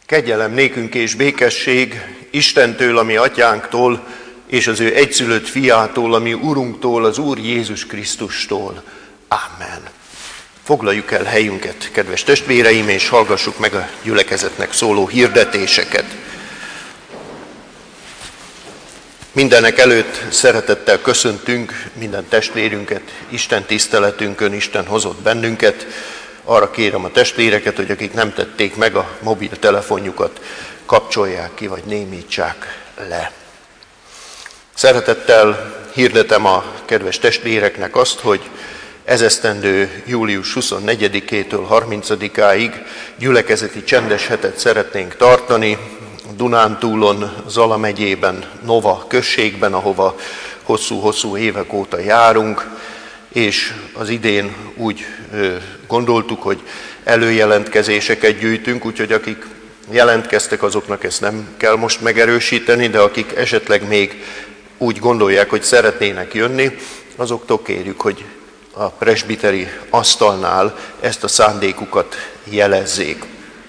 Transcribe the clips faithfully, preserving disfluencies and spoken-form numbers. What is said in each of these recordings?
Kegyelem nékünk és békesség Istentől, ami atyánktól, és az ő egyszülött fiától, ami Urunktól, az Úr Jézus Krisztustól. Amen. Foglaljuk el helyünket, kedves testvéreim, és hallgassuk meg a gyülekezetnek szóló hirdetéseket. Mindenek előtt szeretettel köszöntünk minden testvérünket, Isten tiszteletünkön, Isten hozott bennünket. Arra kérem a testvéreket, hogy akik nem tették meg a mobiltelefonjukat, kapcsolják ki, vagy némítsák le. Szeretettel hirdetem a kedves testvéreknek azt, hogy ezesztendő július huszonnegyedikétől harmincadikáig gyülekezeti csendes hetet szeretnénk tartani Dunántúlon, Zala megyében, Nova községben, ahova hosszú-hosszú évek óta járunk, és az idén úgy gondoltuk, hogy előjelentkezéseket gyűjtünk, úgyhogy akik jelentkeztek, azoknak ezt nem kell most megerősíteni, de akik esetleg még úgy gondolják, hogy szeretnének jönni, azoktól kérjük, hogy a presbiteri asztalnál ezt a szándékukat jelezzék.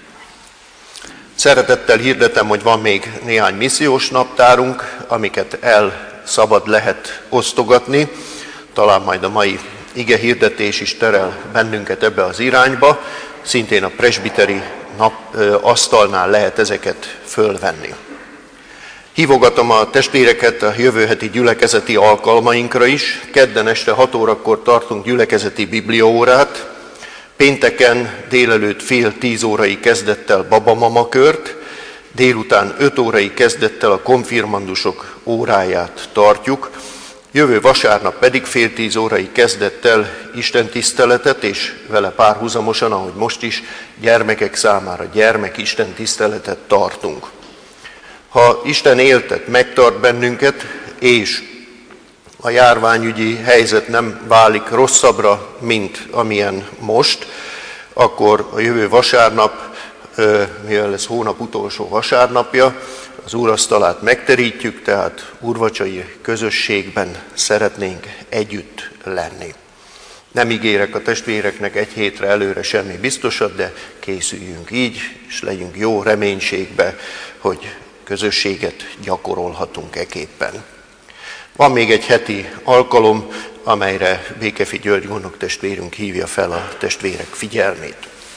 Szeretettel hirdetem, hogy van még néhány missziós naptárunk, amiket el szabad lehet osztogatni. Talán majd a mai ige hirdetés is terel bennünket ebbe az irányba. Szintén a presbiteri nap, ö, asztalnál lehet ezeket fölvenni. Hívogatom a testvéreket a jövő heti gyülekezeti alkalmainkra is. Kedden este hat órakor tartunk gyülekezeti bibliaórát. Pénteken délelőtt fél tíz órai kezdettel babamama kört. Délután öt órai kezdettel a konfirmandusok óráját tartjuk. Jövő vasárnap pedig fél tíz órai kezdettel istentiszteletet, és vele párhuzamosan, ahogy most is, gyermekek számára gyermek istentiszteletet tartunk. Ha Isten éltet, megtart bennünket, és a járványügyi helyzet nem válik rosszabbra, mint amilyen most, akkor a jövő vasárnap, mivel ez hónap utolsó vasárnapja, az úrasztalát megterítjük, tehát úrvacsai közösségben szeretnénk együtt lenni. Nem ígérek a testvéreknek egy hétre előre semmi biztosat, de készüljünk így, és legyünk jó reménységbe, hogy közösséget gyakorolhatunk eképpen. Van még egy heti alkalom, amelyre Békefi György gondnoktestvérünk hívja fel a testvérek figyelmét.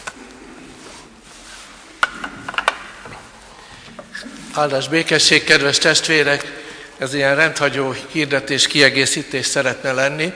Áldás békesség, kedves testvérek! Ez ilyen rendhagyó hirdetés, kiegészítés szeretne lenni.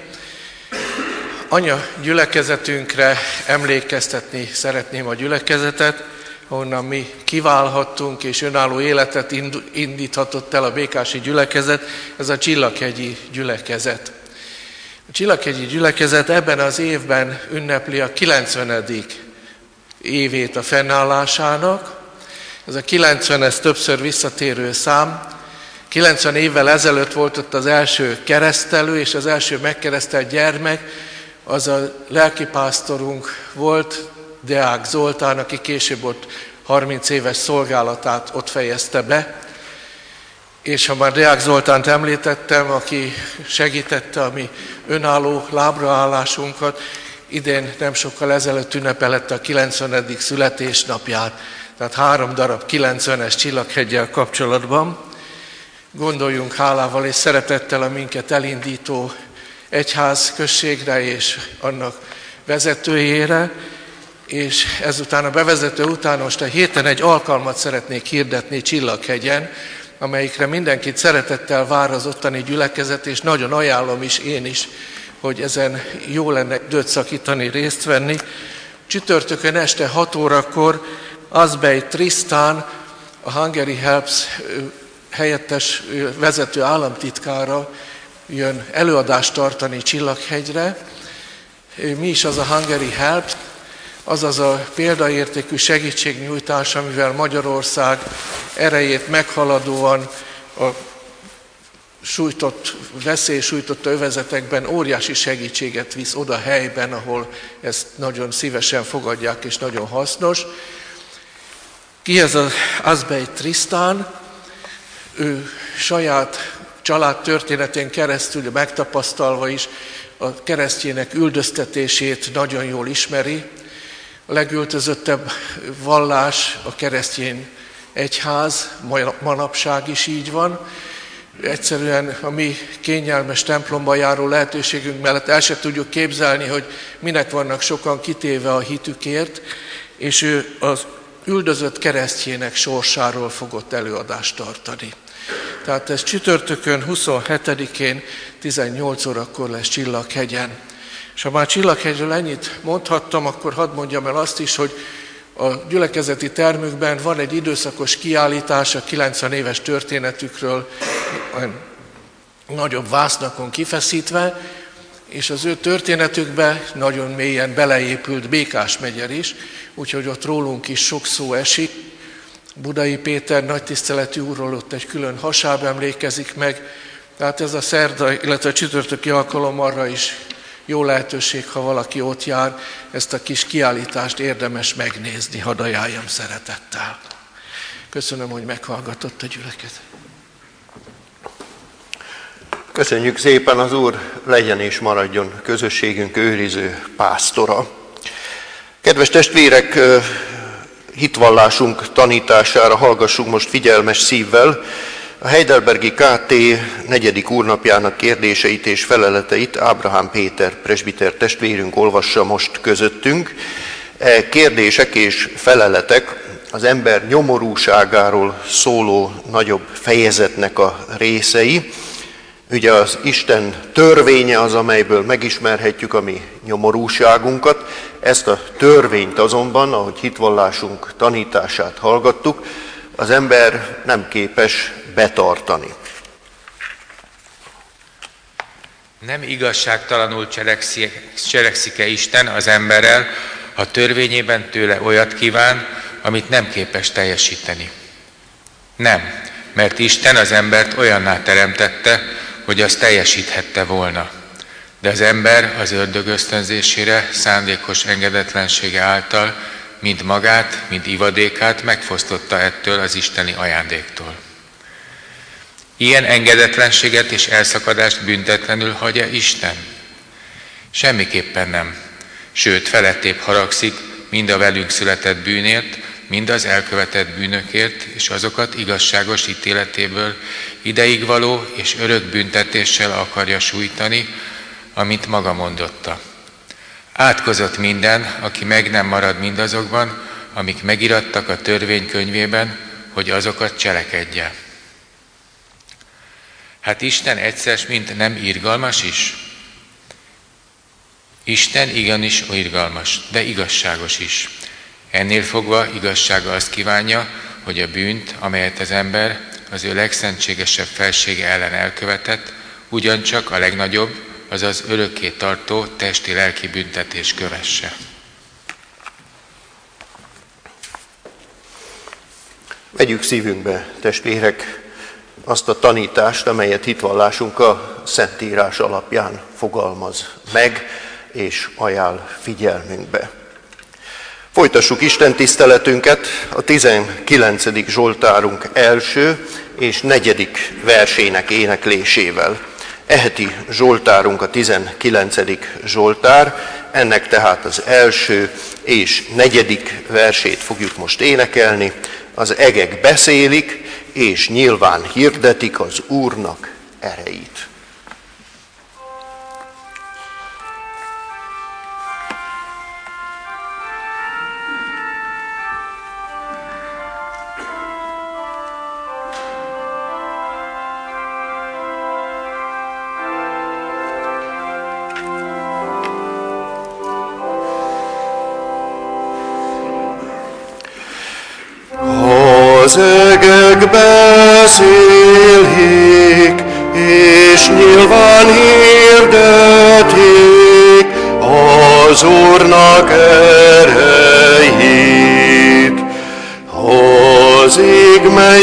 Anya gyülekezetünkre emlékeztetni szeretném a gyülekezetet, ahonnan mi kiválhattunk, és önálló életet indíthatott el a békási gyülekezet, ez a Csillaghegyi gyülekezet. A Csillaghegyi gyülekezet ebben az évben ünnepli a kilencvenedik évét a fennállásának. Ez a kilencven, ez többször visszatérő szám. kilencven évvel ezelőtt volt ott az első keresztelő, és az első megkeresztelt gyermek, az a lelkipásztorunk volt, Deák Zoltán, aki később ott harminc éves szolgálatát ott fejezte be. És ha már Deák Zoltánt említettem, aki segítette a mi önálló lábraállásunkat, idén nem sokkal ezelőtt ünnepelette a kilencvenedik születésnapját, tehát három darab kilencvenes Csillagheggyel kapcsolatban. Gondoljunk hálával és szeretettel a minket elindító egyház községre és annak vezetőjére, és ezután a bevezető után most a héten egy alkalmat szeretnék hirdetni Csillaghegyen, amelyikre mindenkit szeretettel vár az ottani gyülekezet, és nagyon ajánlom is én is, hogy ezen jó lenne időt szakítani, részt venni. Csütörtökön este hat órakor Azbej Tristan, a Hungary Helps helyettes vezető államtitkára jön előadást tartani Csillaghegyre. Mi is az a Hungary Helps? Azaz a példaértékű segítségnyújtás, amivel Magyarország erejét meghaladóan a sújtott, veszély sújtotta övezetekben óriási segítséget visz oda helyben, ahol ezt nagyon szívesen fogadják és nagyon hasznos. Ki ez az Azbej Tristan? Ő saját család történetén keresztül megtapasztalva is a keresztjének üldöztetését nagyon jól ismeri. A legültözöttebb vallás a keresztény egyház, manapság is így van. Egyszerűen a mi kényelmes templomba járó lehetőségünk mellett el sem tudjuk képzelni, hogy minek vannak sokan kitéve a hitükért, és ő az üldözött keresztjének sorsáról fogott előadást tartani. Tehát ez csütörtökön, huszonhetedikén, tizennyolc órakor lesz Csillaghegyen. És ha már Csillaghegyről ennyit mondhattam, akkor hadd mondjam el azt is, hogy a gyülekezeti termükben van egy időszakos kiállítás a kilencven éves történetükről, nagyobb vásznakon kifeszítve, és az ő történetükbe nagyon mélyen beleépült Békás-megyer is, úgyhogy ott rólunk is sok szó esik. Budai Péter nagytiszteletű úrról ott egy külön hasáb emlékezik meg, tehát ez a szerda, illetve a csütörtöki alkalom arra is jó lehetőség, ha valaki ott jár, ezt a kis kiállítást érdemes megnézni, hadd ajánljam szeretettel. Köszönöm, hogy meghallgatott a gyülekezet. Köszönjük szépen, az Úr legyen és maradjon közösségünk őriző pásztora. Kedves testvérek, hitvallásunk tanítására hallgassunk most figyelmes szívvel. A Heidelbergi ká té negyedik úrnapjának kérdéseit és feleleteit Ábrahám Péter presbiter testvérünk olvassa most közöttünk. E kérdések és feleletek az ember nyomorúságáról szóló nagyobb fejezetnek a részei. Ugye az Isten törvénye az, amelyből megismerhetjük a mi nyomorúságunkat. Ezt a törvényt azonban, ahogy hitvallásunk tanítását hallgattuk, az ember nem képes betartani. Nem igazságtalanul cselekszik-e Isten az emberrel, ha törvényében tőle olyat kíván, amit nem képes teljesíteni? Nem, mert Isten az embert olyanná teremtette, hogy azt teljesíthette volna. De az ember az ördög ösztönzésére, szándékos engedetlensége által mind magát, mind ivadékát megfosztotta ettől az isteni ajándéktól. Ilyen engedetlenséget és elszakadást büntetlenül hagyja Isten? Semmiképpen nem. Sőt, felettébb haragszik mind a velünk született bűnért, mind az elkövetett bűnökért, és azokat igazságos ítéletéből ideig való és örök büntetéssel akarja sújtani, amint maga mondotta. Átkozott minden, aki meg nem marad mindazokban, amik megirattak a törvénykönyvében, hogy azokat cselekedje. Hát Isten egyszer mint nem irgalmas is? Isten igenis irgalmas, de igazságos is. Ennél fogva igazsága azt kívánja, hogy a bűnt, amelyet az ember az ő legszentségesebb felsége ellen elkövetett, ugyancsak a legnagyobb, azaz örökké tartó testi-lelki büntetés kövesse. Vegyük szívünkbe, testvérek, azt a tanítást, amelyet hitvallásunk a Szentírás alapján fogalmaz meg, és ajánl figyelmünkbe. Folytassuk Isten tiszteletünket a tizenkilencedik Zsoltárunk első és negyedik versének éneklésével. Eheti Zsoltárunk a tizenkilencedik Zsoltár, ennek tehát az első és negyedik versét fogjuk most énekelni. Az egek beszélik, és nyilván hirdetik az Úrnak erejét. Az egek beszélik, és nyilván hirdetik az Úrnak erejét. Az ég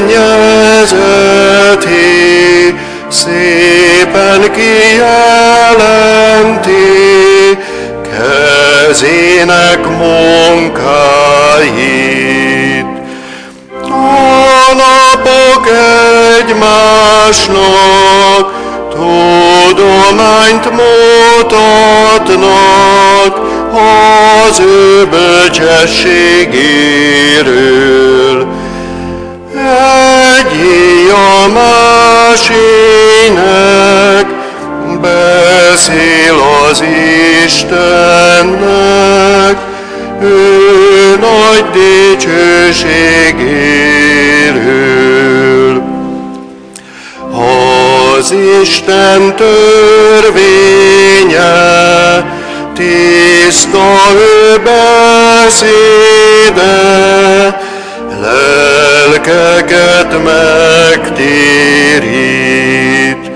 mennyezeti szépen kijelenti kezének munkáit. A napok egymásnak tudományt mutatnak az ő bölcsességéről. dicsőségéről. Az Isten törvénye, tiszta ő beszéde, lelkeket megtérít.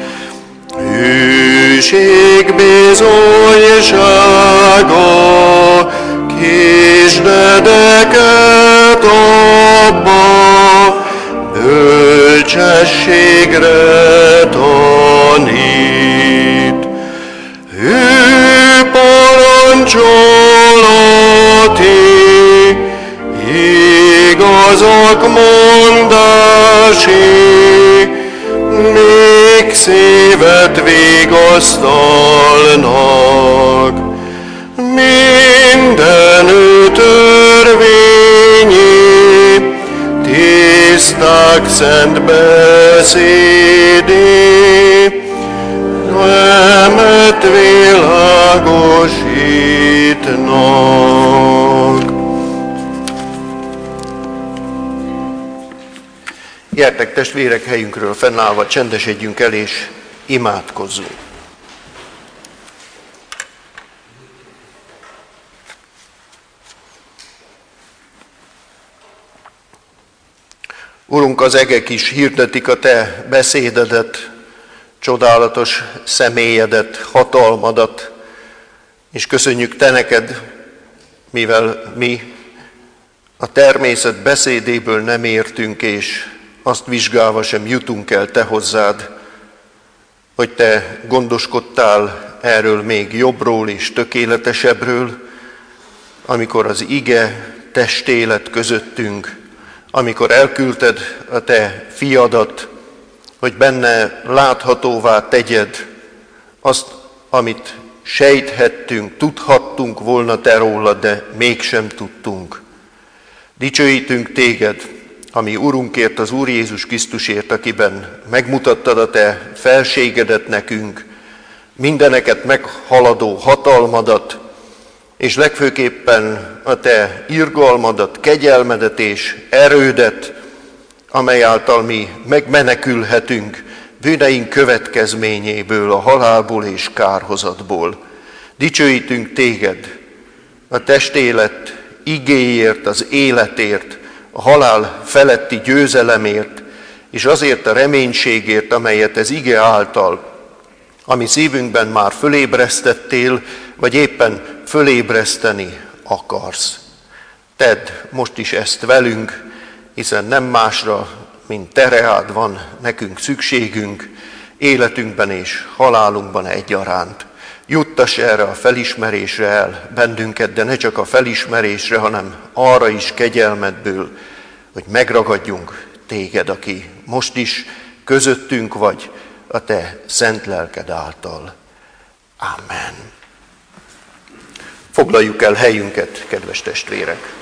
Hűség bizonysága, kisdedeket abba, bölcsességre tanít. Ő parancsolati, igazak mondási, még szívet vigasztalnak. Mindenütt törvényi, tiszták szent beszédé, remet világosítnak. Gyertek testvérek, helyünkről fennállva csendesedjünk el és imádkozzunk. Urunk, az egek is hirdetik a Te beszédedet, csodálatos személyedet, hatalmadat, és köszönjük Te neked, mivel mi a természet beszédéből nem értünk, és azt vizsgálva sem jutunk el Te hozzád, hogy Te gondoskodtál erről még jobbról és tökéletesebbről, amikor az ige testé lett közöttünk, amikor elküldted a Te fiadat, hogy benne láthatóvá tegyed azt, amit sejthettünk, tudhattunk volna Te rólad, de mégsem tudtunk. Dicsőítünk Téged, ami Urunkért, az Úr Jézus Krisztusért, akiben megmutattad a Te felségedet nekünk, mindeneket meghaladó hatalmadat, és legfőképpen a Te irgalmadat, kegyelmedet és erődet, amely által mi megmenekülhetünk bűneink következményéből, a halálból és kárhozatból. Dicsőítünk Téged a testélet igéért, az életért, a halál feletti győzelemért, és azért a reménységért, amelyet ez ige által, ami szívünkben már fölébresztettél, vagy éppen fölébreszteni akarsz. Tedd most is ezt velünk, hiszen nem másra, mint Te reád van nekünk szükségünk, életünkben és halálunkban egyaránt. Juttass erre a felismerésre el bennünket, de ne csak a felismerésre, hanem arra is kegyelmedből, hogy megragadjunk Téged, aki most is közöttünk vagy a Te szent lelked által. Amen. Foglaljuk el helyünket, kedves testvérek!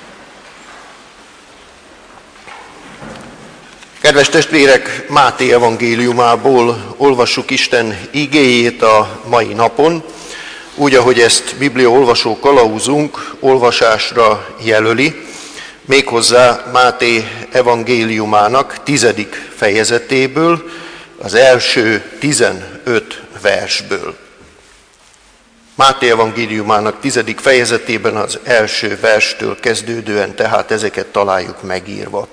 Kedves testvérek, Máté evangéliumából olvassuk Isten igéjét a mai napon, úgy, ahogy ezt bibliaolvasó kalauzunk olvasásra jelöli, méghozzá Máté evangéliumának tizedik fejezetéből, az első tizenöt versből. Máté evangéliumának tizedik fejezetében az első verstől kezdődően, tehát ezeket találjuk megírva.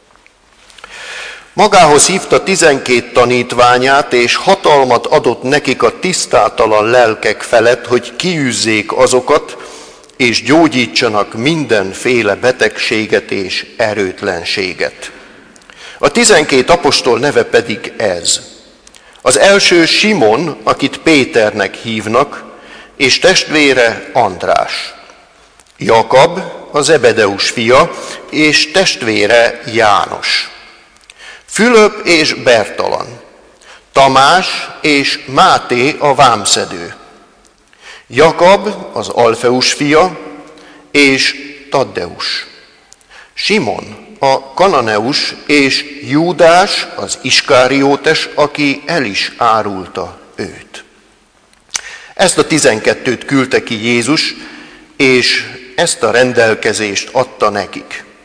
Magához hívta tizenkét tanítványát, és hatalmat adott nekik a tisztátalan lelkek felett, hogy kiűzzék azokat, és gyógyítsanak mindenféle betegséget és erőtlenséget. A tizenkét apostol neve pedig ez. Az első Simon, akit Péternek hívnak, és testvére András. Jakab, az Ebedeus fia, és testvére János. Fülöp és Bertalan, Tamás és Máté a vámszedő, Jakab az Alfeus fia és Taddeus, Simon a Kananeus és Júdás az Iskáriótes, aki el is árulta őt. Ezt a tizenkettőt küldte ki Jézus, és ezt a rendelkezést adta nekik.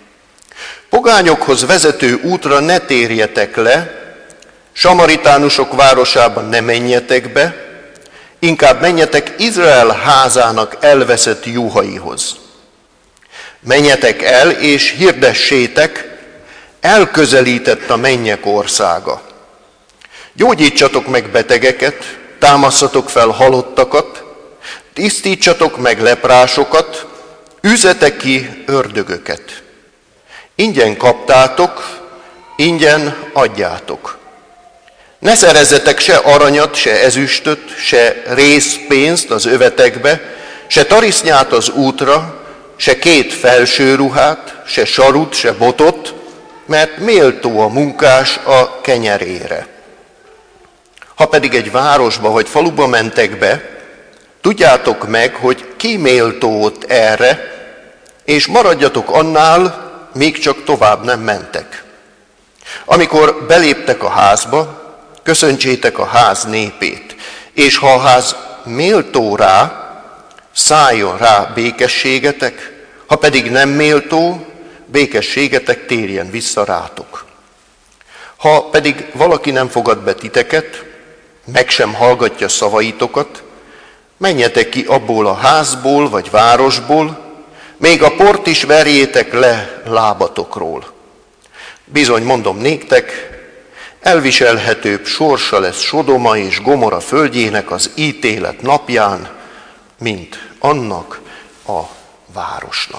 pogányokhoz vezető útra ne térjetek le, samaritánusok városába ne menjetek be, inkább menjetek Izrael házának elveszett juhaihoz. Menjetek el és hirdessétek, elközelített a mennyek országa. Gyógyítsatok meg betegeket, támasszatok fel halottakat, tisztítsatok meg leprásokat, üzzetek ki ördögöket. Ingyen kaptátok, ingyen adjátok. Ne szerezzetek se aranyat, se ezüstöt, se rézpénzt az övetekbe, se tarisznyát az útra, se két felső ruhát, se sarut, se botot, mert méltó a munkás a kenyerére. Ha pedig egy városba vagy faluba mentek be, tudjátok meg, hogy ki méltó ott erre, és maradjatok annál, még csak tovább nem mentek. Amikor beléptek a házba, köszöntsétek a ház népét, és ha a ház méltó rá, szálljon rá békességetek, ha pedig nem méltó, békességetek térjen vissza rátok. Ha pedig valaki nem fogad be titeket, meg sem hallgatja szavaitokat, menjetek ki abból a házból vagy városból, még a port is verjétek le lábatokról. Bizony, mondom néktek, elviselhetőbb sorsa lesz Sodoma és Gomora földjének az ítélet napján, mint annak a városnak.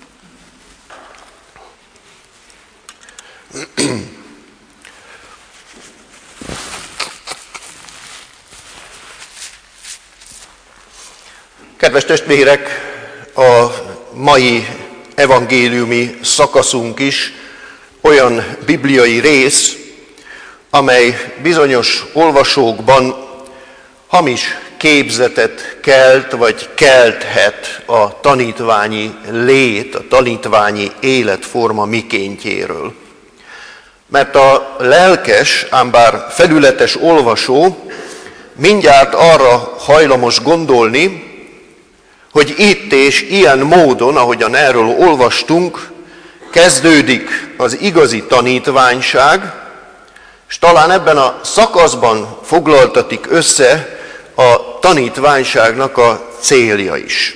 Kedves testvérek, a mai evangéliumi szakaszunk is olyan bibliai rész, amely bizonyos olvasókban hamis képzetet kelt, vagy kelthet a tanítványi lét, a tanítványi életforma mikéntjéről. Mert a lelkes, ám bár felületes olvasó mindjárt arra hajlamos gondolni, hogy itt és ilyen módon, ahogyan erről olvastunk, kezdődik az igazi tanítványság, és talán ebben a szakaszban foglaltatik össze a tanítványságnak a célja is.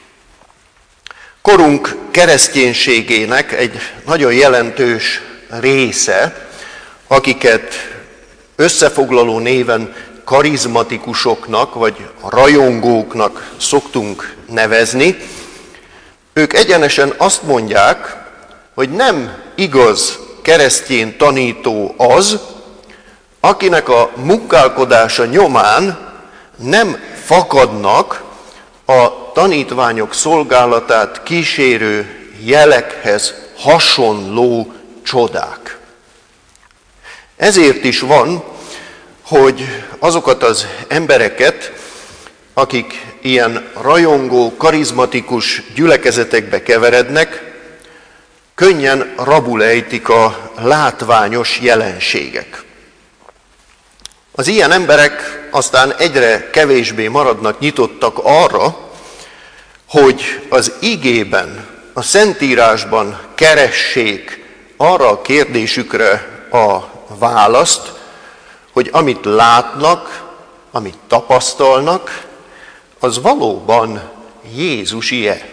Korunk kereszténységének egy nagyon jelentős része, akiket összefoglaló néven karizmatikusoknak vagy rajongóknak szoktunk nevezni, ők egyenesen azt mondják, hogy nem igaz keresztény tanító az, akinek a munkálkodása nyomán nem fakadnak a tanítványok szolgálatát kísérő jelekhez hasonló csodák. Ezért is van, hogy azokat az embereket, akik ilyen rajongó, karizmatikus gyülekezetekbe keverednek, könnyen rabul ejtik a látványos jelenségek. Az ilyen emberek aztán egyre kevésbé maradnak nyitottak arra, hogy az igében, a Szentírásban keressék arra a kérdésükre a választ, hogy amit látnak, amit tapasztalnak, az valóban Jézusi-e.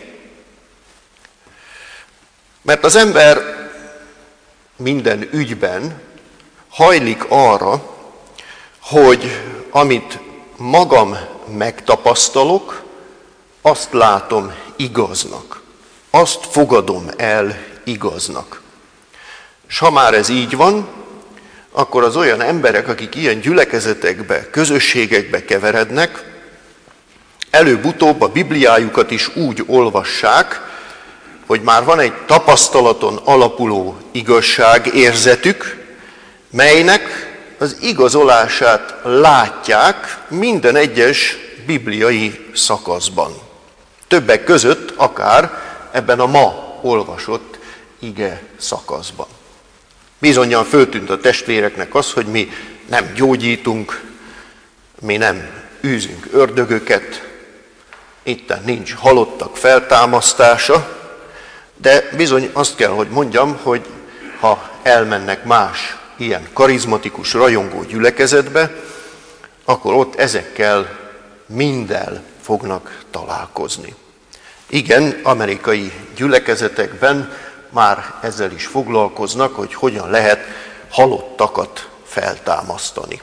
Mert az ember minden ügyben hajlik arra, hogy amit magam megtapasztalok, azt látom igaznak. Azt fogadom el igaznak. És ha már ez így van, akkor az olyan emberek, akik ilyen gyülekezetekbe, közösségekbe keverednek, előbb-utóbb a Bibliájukat is úgy olvassák, hogy már van egy tapasztalaton alapuló igazságérzetük, melynek az igazolását látják minden egyes bibliai szakaszban. Többek között akár ebben a ma olvasott ige szakaszban. Bizonnyal föltűnt a testvéreknek az, hogy mi nem gyógyítunk, mi nem űzünk ördögöket, itten nincs halottak feltámasztása, de bizony azt kell, hogy mondjam, hogy ha elmennek más ilyen karizmatikus, rajongó gyülekezetbe, akkor ott ezekkel minddel fognak találkozni. Igen, amerikai gyülekezetekben már ezzel is foglalkoznak, hogy hogyan lehet halottakat feltámasztani.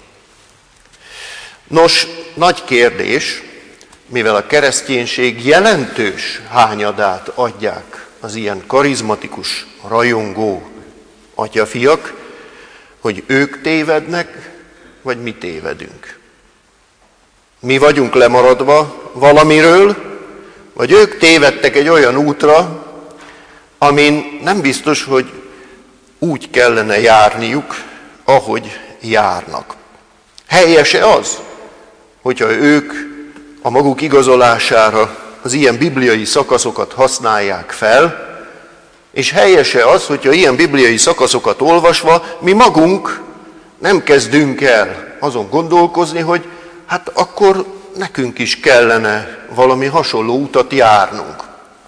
Nos, nagy kérdés, mivel a kereszténység jelentős hányadát adják az ilyen karizmatikus, rajongó atyafiak, hogy ők tévednek, vagy mi tévedünk. Mi vagyunk lemaradva valamiről, vagy ők tévedtek egy olyan útra, amin nem biztos, hogy úgy kellene járniuk, ahogy járnak. Helyese az, hogyha ők a maguk igazolására az ilyen bibliai szakaszokat használják fel, és helyese az, hogyha ilyen bibliai szakaszokat olvasva mi magunk nem kezdünk el azon gondolkozni, hogy hát akkor nekünk is kellene valami hasonló utat járnunk.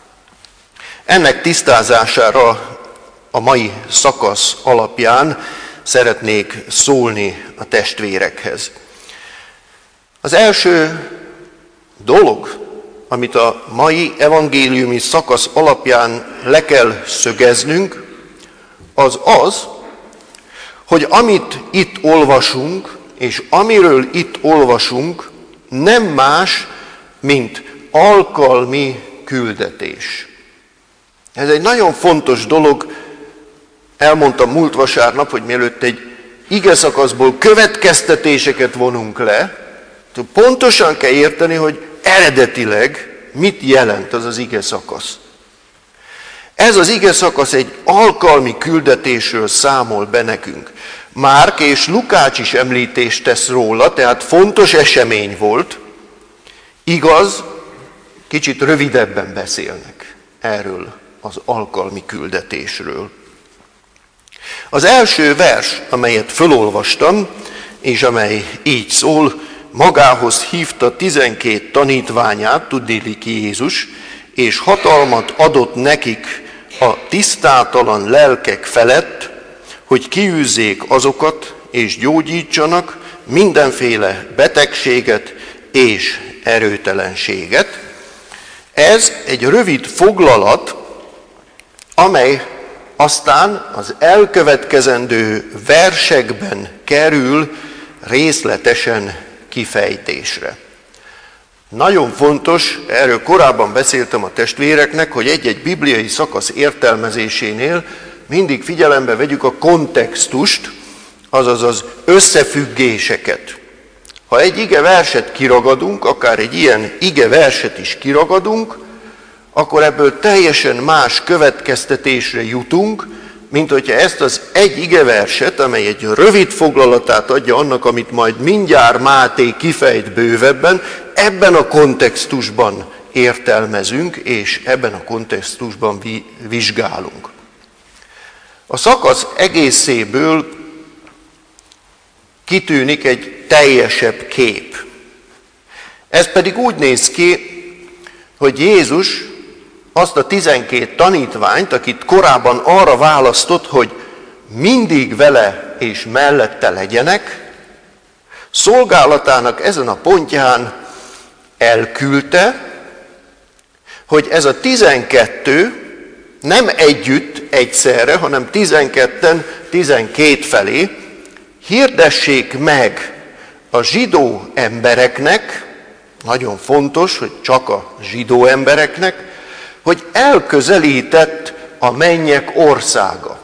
Ennek tisztázására a mai szakasz alapján szeretnék szólni a testvérekhez. Az első dolog, amit a mai evangéliumi szakasz alapján le kell szögeznünk, az az, hogy amit itt olvasunk, és amiről itt olvasunk, nem más, mint alkalmi küldetés. Ez egy nagyon fontos dolog, elmondtam múlt vasárnap, hogy mielőtt egy igeszakaszból következtetéseket vonunk le, pontosan kell érteni, hogy eredetileg mit jelent az az igeszakasz. Ez az igeszakasz egy alkalmi küldetésről számol be nekünk. Márk és Lukács is említést tesz róla, tehát fontos esemény volt. Igaz, kicsit rövidebben beszélnek erről az alkalmi küldetésről. Az első vers, amelyet fölolvastam, és amely így szól, magához hívta tizenkét tanítványát, tudniillik Jézus, és hatalmat adott nekik a tisztátalan lelkek felett, hogy kiűzzék azokat, és gyógyítsanak mindenféle betegséget és erőtelenséget. Ez egy rövid foglalat, amely aztán az elkövetkezendő versekben kerül részletesen kifejtésre. Nagyon fontos, erről korábban beszéltem a testvéreknek, hogy egy-egy bibliai szakasz értelmezésénél mindig figyelembe vegyük a kontextust, azaz az összefüggéseket. Ha egy ige verset kiragadunk, akár egy ilyen ige verset is kiragadunk, akkor ebből teljesen más következtetésre jutunk, mint hogyha ezt az egy igeverset, amely egy rövid foglalatát adja annak, amit majd mindjárt Máté kifejt bővebben, ebben a kontextusban értelmezünk, és ebben a kontextusban vi- vizsgálunk. A szakasz egészéből kitűnik egy teljesebb kép. Ez pedig úgy néz ki, hogy Jézus azt a tizenkét tanítványt, akit korábban arra választott, hogy mindig vele és mellette legyenek, szolgálatának ezen a pontján elküldte, hogy ez a tizenkettő nem együtt, egyszerre, hanem tizenketten, tizenkét felé hirdessék meg a zsidó embereknek, nagyon fontos, hogy csak a zsidó embereknek, hogy elközelített a mennyek országa.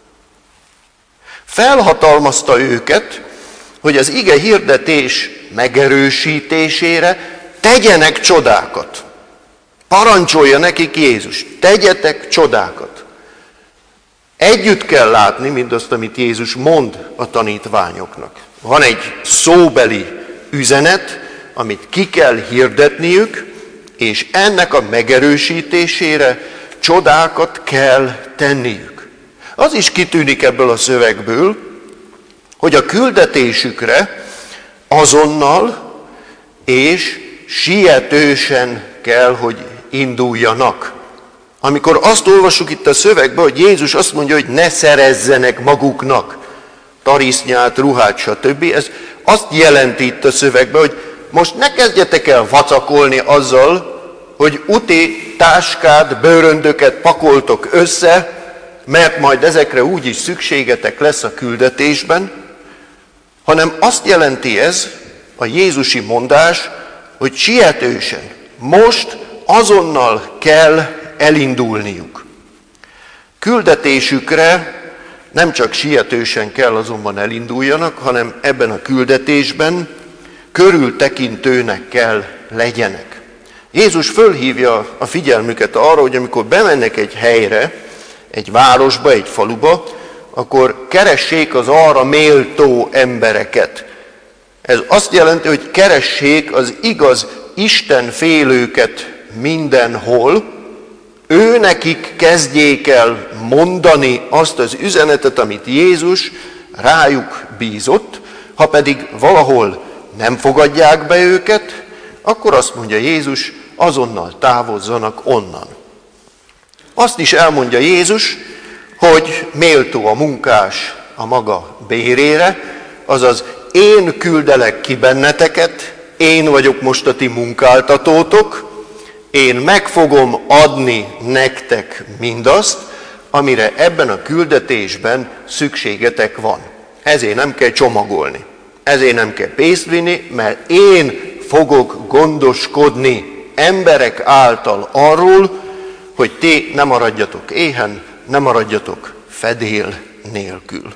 Felhatalmazta őket, hogy az ige hirdetés megerősítésére tegyenek csodákat. Parancsolja nekik Jézus, tegyetek csodákat. Együtt kell látni mindazt, amit Jézus mond a tanítványoknak. Van egy szóbeli üzenet, amit ki kell hirdetniük, és ennek a megerősítésére csodákat kell tenniük. Az is kitűnik ebből a szövegből, hogy a küldetésükre azonnal és sietősen kell, hogy induljanak. Amikor azt olvassuk itt a szövegben, hogy Jézus azt mondja, hogy ne szerezzenek maguknak tarisznyát, ruhát, stb. Ez azt jelenti itt a szövegben, hogy most ne kezdjetek el vacakolni azzal, hogy uti táskát, bőröndöket pakoltok össze, mert majd ezekre úgyis szükségetek lesz a küldetésben, hanem azt jelenti ez, a jézusi mondás, hogy sietősen, most azonnal kell elindulniuk. Küldetésükre nem csak sietősen kell azonban elinduljanak, hanem ebben a küldetésben körültekintőnek kell legyenek. Jézus fölhívja a figyelmüket arra, hogy amikor bemennek egy helyre, egy városba, egy faluba, akkor keressék az arra méltó embereket. Ez azt jelenti, hogy keressék az igaz Istenfélőket mindenhol, ő nekik kezdjék el mondani azt az üzenetet, amit Jézus rájuk bízott, ha pedig valahol nem fogadják be őket, akkor azt mondja Jézus, azonnal távozzanak onnan. Azt is elmondja Jézus, hogy méltó a munkás a maga bérére, azaz én küldelek ki benneteket, én vagyok most a ti munkáltatótok, én meg fogom adni nektek mindazt, amire ebben a küldetésben szükségetek van. Ezért nem kell csomagolni, ezért nem kell pénzt vinni, mert én fogok gondoskodni emberek által arról, hogy ti ne maradjatok éhen, ne maradjatok fedél nélkül.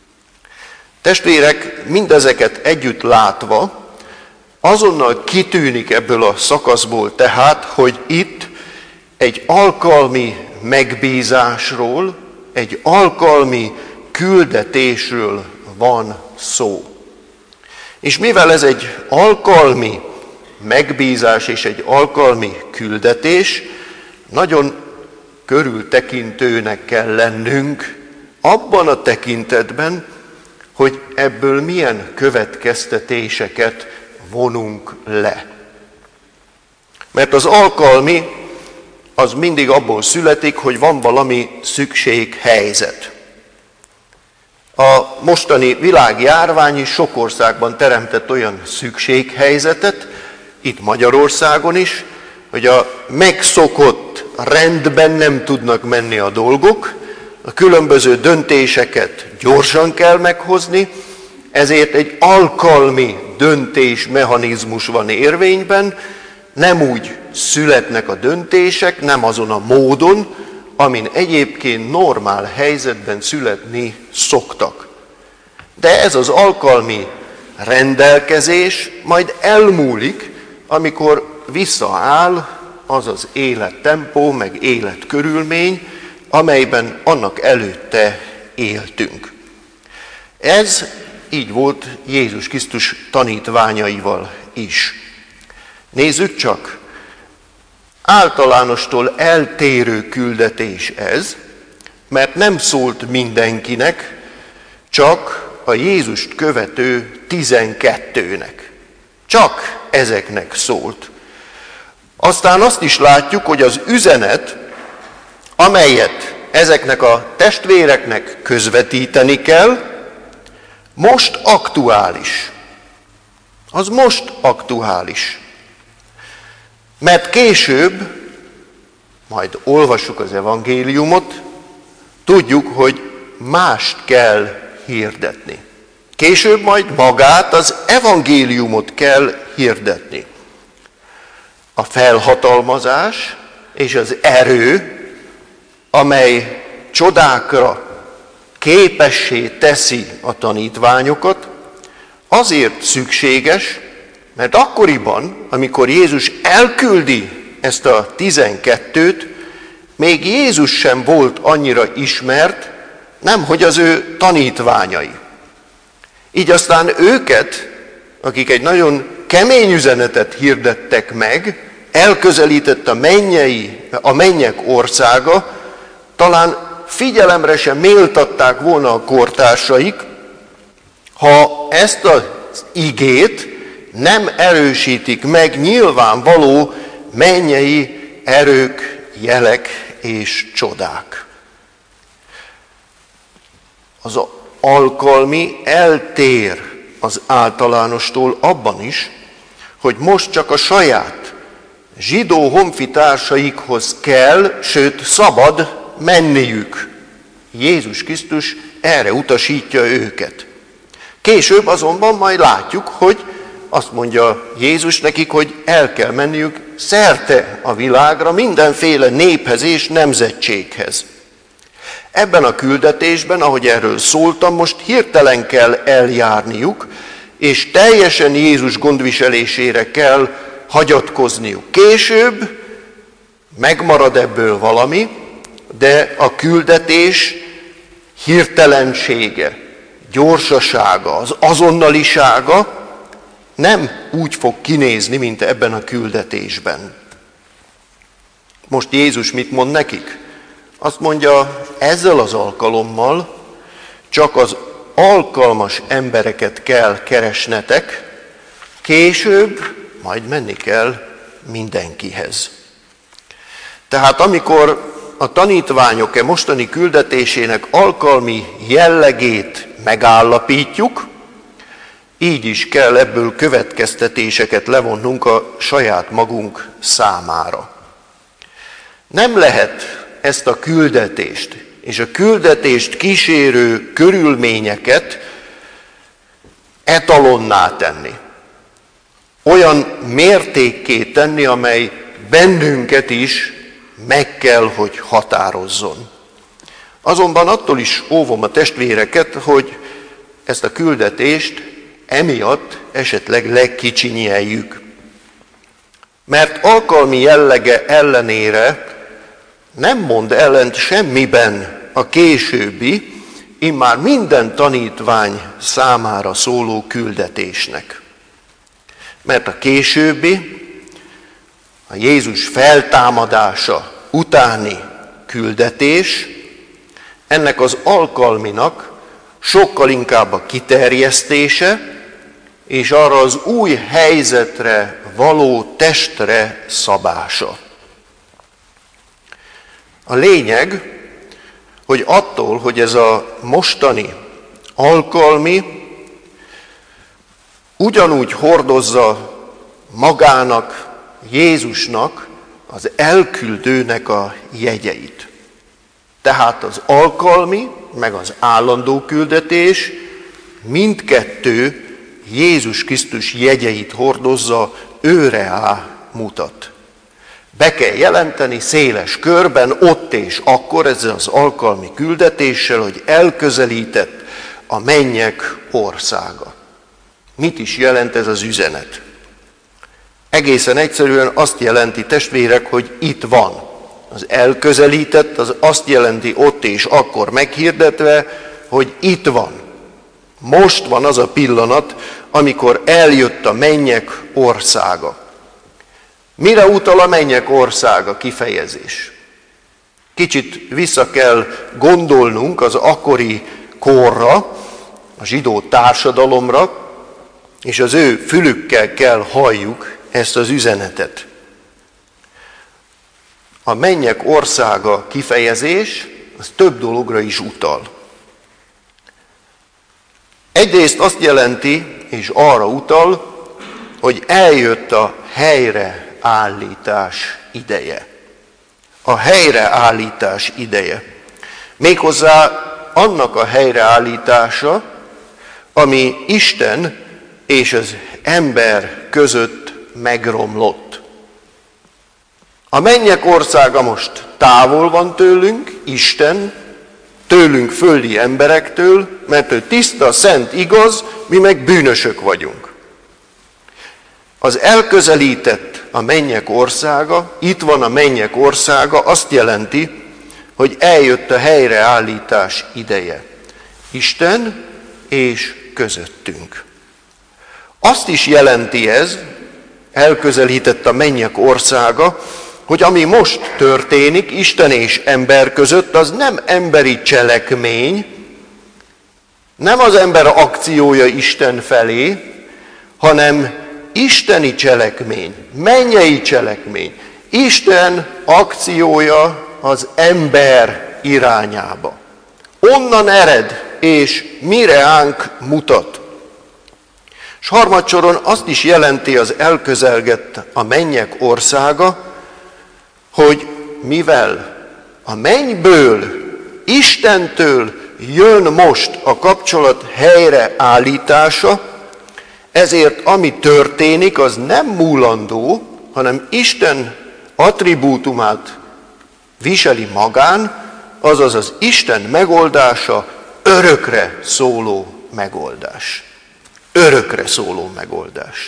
Testvérek, mindezeket együtt látva, azonnal kitűnik ebből a szakaszból tehát, hogy itt egy alkalmi megbízásról, egy alkalmi küldetésről van szó. És mivel ez egy alkalmi megbízás és egy alkalmi küldetés, nagyon körültekintőnek kell lennünk abban a tekintetben, hogy ebből milyen következtetéseket vonunk le. Mert az alkalmi az mindig abból születik, hogy van valami szükséghelyzet. A mostani világjárvány is sok országban teremtett olyan szükséghelyzetet, itt Magyarországon is, hogy a megszokott rendben nem tudnak menni a dolgok, a különböző döntéseket gyorsan kell meghozni, ezért egy alkalmi döntésmechanizmus van érvényben, nem úgy születnek a döntések, nem azon a módon, amin egyébként normál helyzetben születni szoktak. De ez az alkalmi rendelkezés majd elmúlik, amikor visszaáll az az élettempó, meg életkörülmény, amelyben annak előtte éltünk. Ez így volt Jézus Krisztus tanítványaival is. Nézzük csak, általánostól eltérő küldetés ez, mert nem szólt mindenkinek, csak a Jézust követő tizenkettőnek. Csak ezeknek szólt. Aztán azt is látjuk, hogy az üzenet, amelyet ezeknek a testvéreknek közvetíteni kell, most aktuális. Az most aktuális. Mert később, majd olvassuk az evangéliumot, tudjuk, hogy mást kell hirdetni. Később majd magát, az evangéliumot kell hirdetni. A felhatalmazás és az erő, amely csodákra képessé teszi a tanítványokat, azért szükséges, mert akkoriban, amikor Jézus elküldi ezt a tizenkettőt, még Jézus sem volt annyira ismert, nemhogy az ő tanítványai. Így aztán őket, akik egy nagyon kemény üzenetet hirdettek meg, elközelített a mennyei, a mennyek országa, talán figyelemre sem méltatták volna a kortársaik, ha ezt az igét nem erősítik meg nyilvánvaló mennyei erők jelek és csodák. Az alkalmi eltér az általánostól abban is, hogy most csak a saját zsidó honfitársaikhoz kell, sőt szabad menniük. Jézus Krisztus erre utasítja őket. Később azonban majd látjuk, hogy azt mondja Jézus nekik, hogy el kell menniük szerte a világra, mindenféle néphez és nemzetséghez. Ebben a küldetésben, ahogy erről szóltam, most hirtelen kell eljárniuk, és teljesen Jézus gondviselésére kell hagyatkozniuk. Később megmarad ebből valami, de a küldetés hirtelensége, gyorsasága, az azonnalisága nem úgy fog kinézni, mint ebben a küldetésben. Most Jézus mit mond nekik? Azt mondja, ezzel az alkalommal csak az alkalmas embereket kell keresnetek, később majd menni kell mindenkihez. Tehát amikor a tanítványok e mostani küldetésének alkalmi jellegét megállapítjuk, így is kell ebből következtetéseket levonnunk a saját magunk számára. Nem lehet ezt a küldetést és a küldetést kísérő körülményeket etalonná tenni. Olyan mértékké tenni, amely bennünket is meg kell, hogy határozzon. Azonban attól is óvom a testvéreket, hogy ezt a küldetést emiatt esetleg legkicsinyeljük. Mert alkalmi jellege ellenére nem mond ellent semmiben a későbbi, immár minden tanítvány számára szóló küldetésnek. Mert a későbbi, a Jézus feltámadása utáni küldetés, ennek az alkalminak sokkal inkább a kiterjesztése, és arra az új helyzetre való testre szabása. A lényeg, hogy attól, hogy ez a mostani alkalmi ugyanúgy hordozza magának, Jézusnak, az elküldőnek a jegyeit. Tehát az alkalmi, meg az állandó küldetés mindkettő Jézus Krisztus jegyeit hordozza, őre á mutat. Be kell jelenteni széles körben, ott és akkor ezzel az alkalmi küldetéssel, hogy elközelített a mennyek országa. Mit is jelent ez az üzenet? Egészen egyszerűen azt jelenti, testvérek, hogy itt van. Az elközelített, az azt jelenti ott és akkor meghirdetve, hogy itt van. Most van az a pillanat, amikor eljött a mennyek országa. Mire utal a mennyek országa kifejezés? Kicsit vissza kell gondolnunk az akkori korra, a zsidó társadalomra, és az ő fülükkel kell halljuk ezt az üzenetet. A mennyek országa kifejezés, az több dologra is utal. Egyrészt azt jelenti, és arra utal, hogy eljött a helyreállítás ideje. A helyreállítás ideje. Méghozzá annak a helyreállítása, ami Isten és az ember között megromlott. A mennyek országa most távol van tőlünk, Isten, tőlünk földi emberektől, mert ő tiszta, szent, igaz, mi meg bűnösök vagyunk. Az elközelített a mennyek országa, itt van a mennyek országa, azt jelenti, hogy eljött a helyreállítás ideje. Isten és közöttünk. Azt is jelenti ez, elközelített a mennyek országa, hogy ami most történik Isten és ember között, az nem emberi cselekmény, nem az ember akciója Isten felé, hanem isteni cselekmény, mennyei cselekmény, Isten akciója az ember irányába. Onnan ered, és mire ánk mutat. És harmadsoron azt is jelenti az elközelgett a mennyek országa, hogy mivel a mennyből, Istentől jön most a kapcsolat helyreállítása, ezért ami történik, az nem múlandó, hanem Isten attribútumát viseli magán, azaz az Isten megoldása örökre szóló megoldás. Örökre szóló megoldás.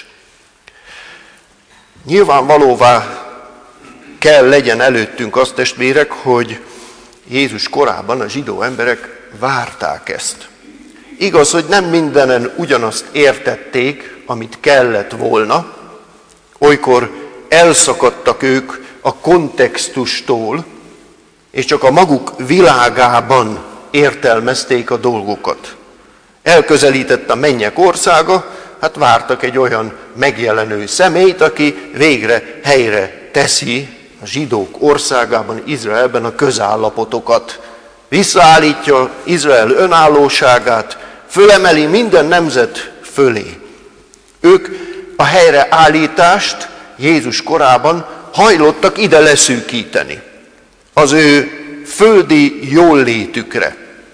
Nyilvánvalóvá kell legyen előttünk azt, testvérek, hogy Jézus korában a zsidó emberek várták ezt. Igaz, hogy nem mindenen ugyanazt értették, amit kellett volna, olykor elszakadtak ők a kontextustól, és csak a maguk világában értelmezték a dolgokat. Elközelített a mennyek országa, hát vártak egy olyan megjelenő személyt, aki végre helyre teszi a zsidók országában, Izraelben a közállapotokat. Visszaállítja Izrael önállóságát, fölemeli minden nemzet fölé. Ők a helyreállítást Jézus korában hajlottak ide leszűkíteni, az ő földi jóllétükre.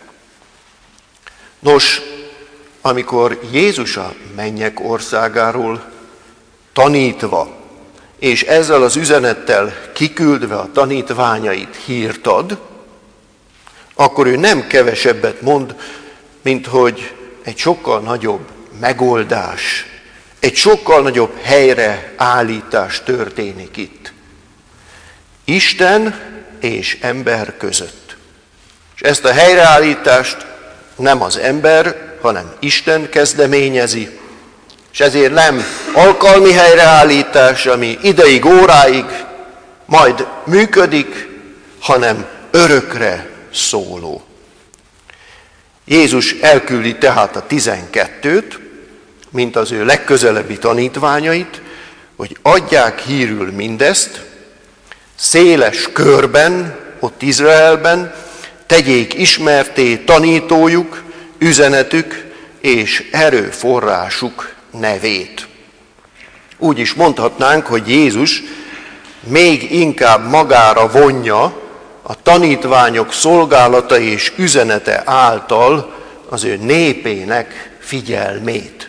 Nos, amikor Jézus a mennyek országáról tanítva, és ezzel az üzenettel kiküldve a tanítványait hírt ad, akkor ő nem kevesebbet mond, mint hogy egy sokkal nagyobb megoldás, egy sokkal nagyobb helyreállítás történik itt. Isten és ember között. És ezt a helyreállítást nem az ember, hanem Isten kezdeményezi, és ezért nem alkalmi helyreállítás, ami ideig, óráig majd működik, hanem örökre szóló. Jézus elküldi tehát a tizenkettőt, mint az ő legközelebbi tanítványait, hogy adják hírül mindezt, széles körben, ott Izraelben, tegyék ismerté tanítójuk, üzenetük és erőforrásuk nevét. Úgy is mondhatnánk, hogy Jézus még inkább magára vonja a tanítványok szolgálata és üzenete által az ő népének figyelmét.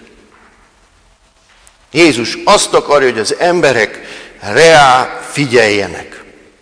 Jézus azt akarja, hogy az emberek reá figyeljenek.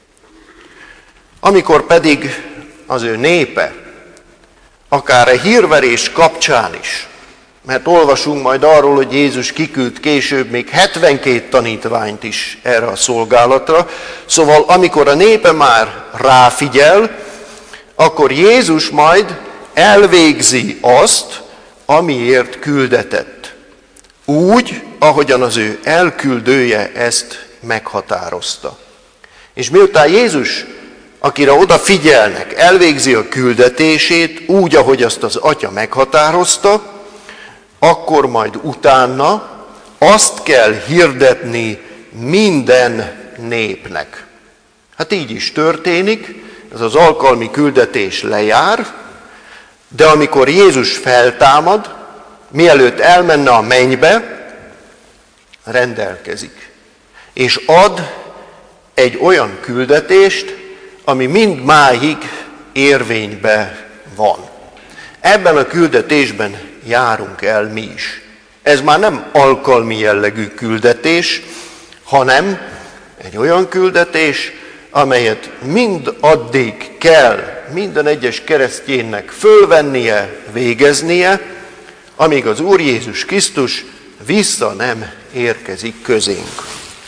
Amikor pedig az ő népe, akár a hírverés kapcsán is, mert olvasunk majd arról, hogy Jézus kiküld később még hetvenkét tanítványt is erre a szolgálatra, szóval amikor a népe már ráfigyel, akkor Jézus majd elvégzi azt, amiért küldetett. Úgy, ahogyan az ő elküldője ezt meghatározta. És miután Jézus, akire odafigyelnek, elvégzi a küldetését úgy, ahogy azt az Atya meghatározta, akkor majd utána azt kell hirdetni minden népnek. Hát így is történik, ez az alkalmi küldetés lejár, de amikor Jézus feltámad, mielőtt elmenne a mennybe, rendelkezik. És ad egy olyan küldetést, ami mindmáig érvényben van. Ebben a küldetésben járunk el mi is. Ez már nem alkalmi jellegű küldetés, hanem egy olyan küldetés, amelyet mind addig kell minden egyes keresztjénnek fölvennie, végeznie, amíg az Úr Jézus Krisztus vissza nem érkezik közénk.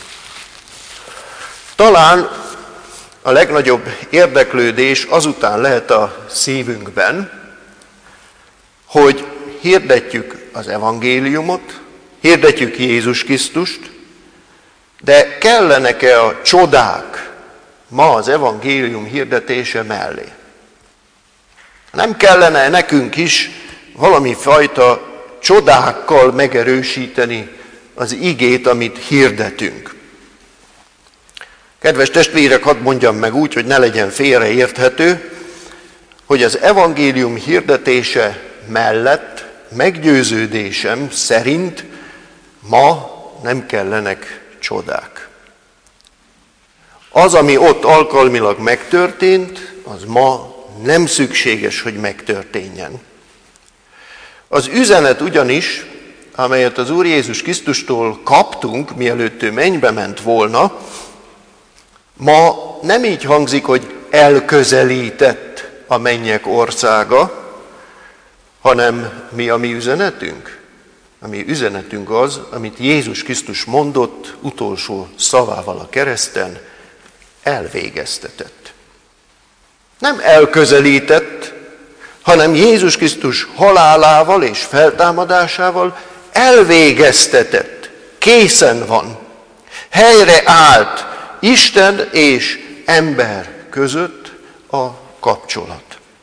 Talán a legnagyobb érdeklődés azután lehet a szívünkben, hogy hirdetjük az evangéliumot, hirdetjük Jézus Krisztust, de kellenek-e a csodák ma az evangélium hirdetése mellé? Nem kellene nekünk is valami fajta csodákkal megerősíteni az igét, amit hirdetünk? Kedves testvérek, hadd mondjam meg úgy, hogy ne legyen félreérthető, hogy az evangélium hirdetése mellett meggyőződésem szerint ma nem kellenek csodák. Az, ami ott alkalmilag megtörtént, az ma nem szükséges, hogy megtörténjen. Az üzenet ugyanis, amelyet az Úr Jézus Krisztustól kaptunk, mielőtt ő mennybe ment volna, ma nem így hangzik, hogy elközelített a mennyek országa, hanem mi a mi üzenetünk? A mi üzenetünk az, amit Jézus Krisztus mondott utolsó szavával a kereszten, elvégeztetett. Nem elközelített, hanem Jézus Krisztus halálával és feltámadásával elvégeztetett, készen van, helyre állt Isten és ember között a kapcsolat.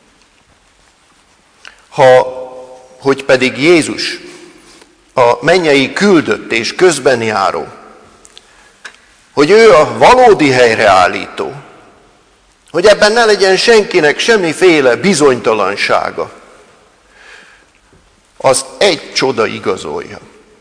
Ha, hogy pedig Jézus a mennyei küldött és közbenjáró, hogy ő a valódi helyreállító, hogy ebben ne legyen senkinek semmiféle bizonytalansága, azt egy csoda igazolja.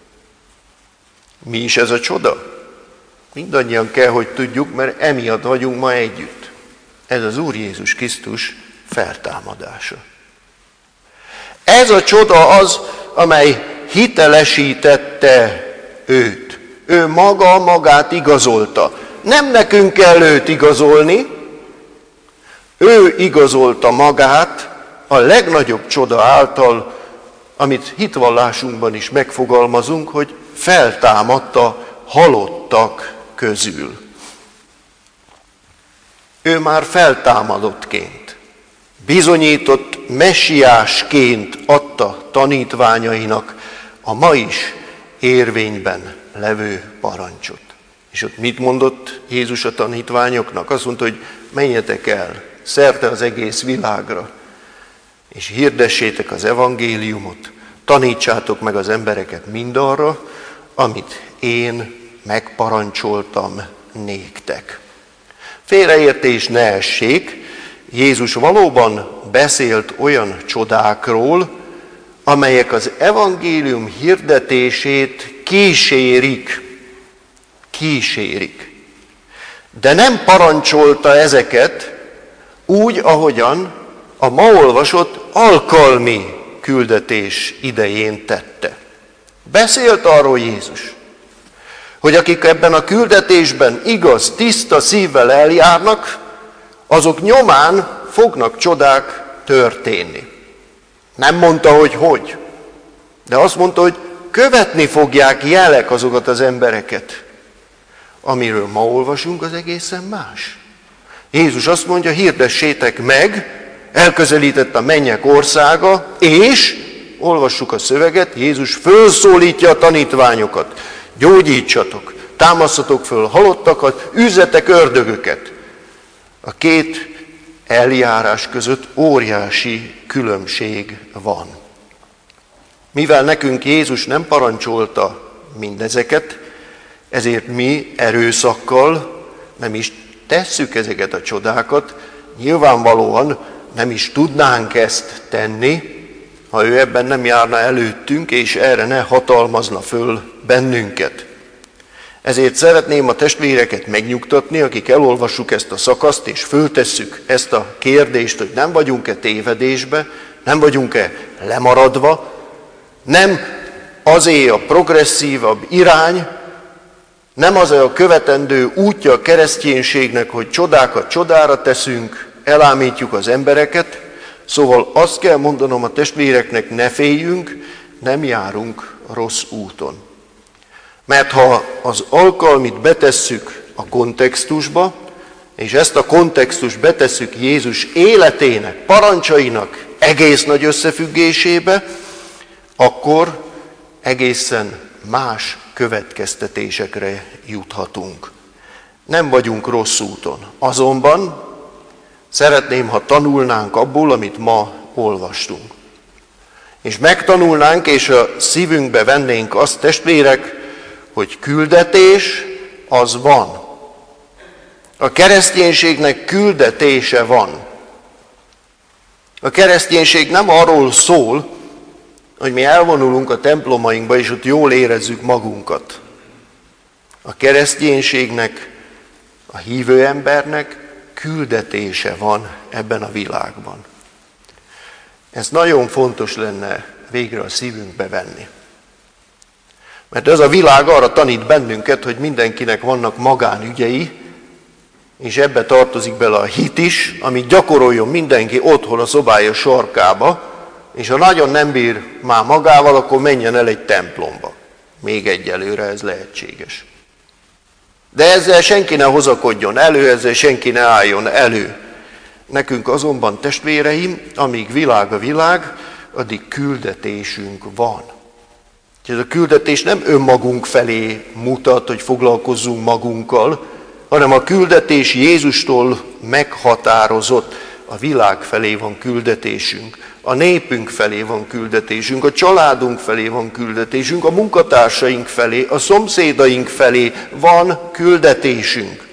Mi is ez a csoda? Mindannyian kell, hogy tudjuk, mert emiatt vagyunk ma együtt. Ez az Úr Jézus Krisztus feltámadása. Ez a csoda az, amely hitelesítette őt. Ő maga magát igazolta. Nem nekünk kell őt igazolni, ő igazolta magát a legnagyobb csoda által, amit hitvallásunkban is megfogalmazunk, hogy feltámadta halottak közül. Ő már feltámadottként, bizonyított messiásként adta tanítványainak a ma is érvényben levő parancsot. És ott mit mondott Jézus a tanítványoknak? Azt mondta, hogy menjetek el szerte az egész világra, és hirdessétek az evangéliumot, tanítsátok meg az embereket mindarra, amit én megparancsoltam néktek. Félreértés ne essék, Jézus valóban beszélt olyan csodákról, amelyek az evangélium hirdetését kísérik. Kísérik. De nem parancsolta ezeket úgy, ahogyan a ma olvasott alkalmi küldetés idején tette. Beszélt arról Jézus, hogy akik ebben a küldetésben igaz, tiszta szívvel eljárnak, azok nyomán fognak csodák történni. Nem mondta, hogy hogy, de azt mondta, hogy követni fogják jelek azokat az embereket. Amiről ma olvasunk, az egészen más. Jézus azt mondja, hirdessétek meg, elközelített a mennyek országa, és, olvassuk a szöveget, Jézus fölszólítja a tanítványokat, gyógyítsatok, támasztatok föl halottakat, üzzetek ördögöket. A két eljárás között óriási különbség van. Mivel nekünk Jézus nem parancsolta mindezeket, ezért mi erőszakkal nem is tesszük ezeket a csodákat, nyilvánvalóan nem is tudnánk ezt tenni, ha ő ebben nem járna előttünk, és erre ne hatalmazna föl bennünket. Ezért szeretném a testvéreket megnyugtatni, akik elolvassuk ezt a szakaszt, és föltesszük ezt a kérdést, hogy nem vagyunk-e tévedésbe, nem vagyunk-e lemaradva, nem azé a progresszívabb irány, nem az a követendő útja a kereszténységnek, hogy csodákat csodára teszünk, elámítjuk az embereket, szóval azt kell mondanom a testvéreknek, ne féljünk, nem járunk rossz úton. Mert ha az alkalmit betesszük a kontextusba, és ezt a kontextust betesszük Jézus életének, parancsainak egész nagy összefüggésébe, akkor egészen más következtetésekre juthatunk. Nem vagyunk rossz úton. Azonban szeretném, ha tanulnánk abból, amit ma olvastunk. És megtanulnánk, és a szívünkbe vennénk azt, testvérek, hogy küldetés az van. A kereszténységnek küldetése van. A kereszténység nem arról szól, hogy mi elvonulunk a templomainkba, és ott jól érezzük magunkat. A kereszténységnek, a hívő embernek küldetése van ebben a világban. Ez nagyon fontos lenne végre a szívünkbe venni. Mert ez a világ arra tanít bennünket, hogy mindenkinek vannak magánügyei, és ebbe tartozik bele a hit is, amit gyakoroljon mindenki otthon a szobája sarkába, és ha nagyon nem bír már magával, akkor menjen el egy templomba. Még egyelőre ez lehetséges. De ezzel senki ne hozakodjon elő, ezzel senki ne álljon elő. Nekünk azonban, testvéreim, amíg világ a világ, addig küldetésünk van. Ez a küldetés nem önmagunk felé mutat, hogy foglalkozzunk magunkkal, hanem a küldetés Jézustól meghatározott. A világ felé van küldetésünk, a népünk felé van küldetésünk, a családunk felé van küldetésünk, a munkatársaink felé, a szomszédaink felé van küldetésünk.